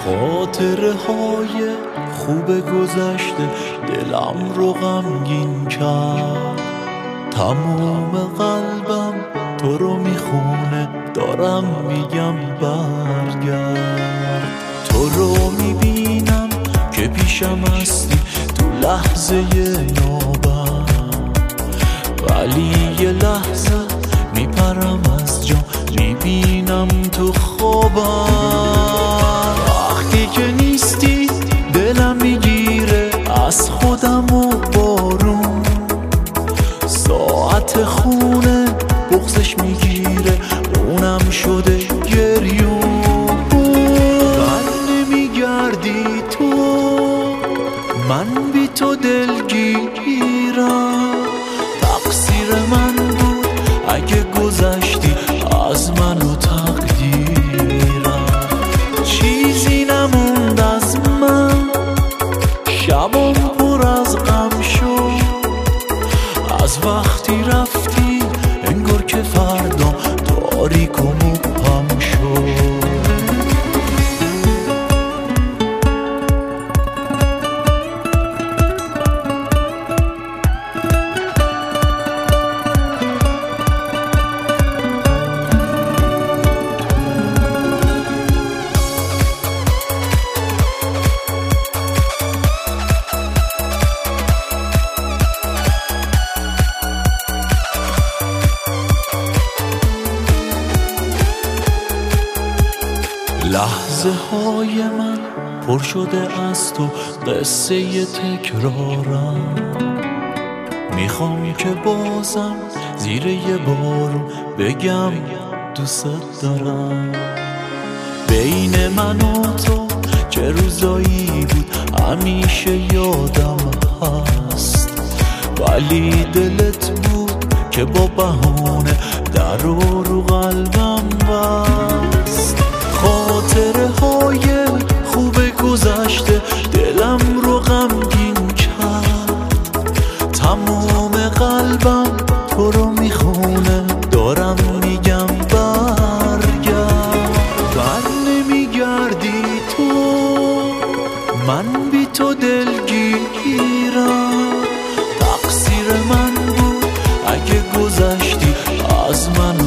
خاطره های خوب گذشته دلم رو غمگین کرد. تموم قلبم تو رو میخونه، دارم میگم برگرد. تو رو میبینم که پیشم هستی تو لحظه نوبم، ولی یه لحظه میپرم از جا، میبینم تو خوابم. وقتی که نیستی دلم میگیره از خودم و بارون، ساعت خونه بغزش میگیره اونم شده گریون. من نمیگردی تو، من بی تو دلگیرم. تقصیر من بود اگه گذشتی از من و تقدیرم. چیزی نموند از من، شبم پر از غم شد. از وقتی رفتی انگار که فردام تاریک و مبهم شد. لحظه های من پر شده از تو، قصه تکرارم. میخوام که بازم زیر یه بارون بگم دوست دارم. بین من و تو چه روزایی بود همیشه یادم هست، ولی دلت بود که با بهونه در رو قلبم بست. خاطره های خوب گذشته دلم رو غمگین کرد. تمام قلبم تو رو میخونه، دارم میگم برگرد. بر نمیگردی تو، من بی تو دلگیرم. تقصیر من بود اگه گذشتی از من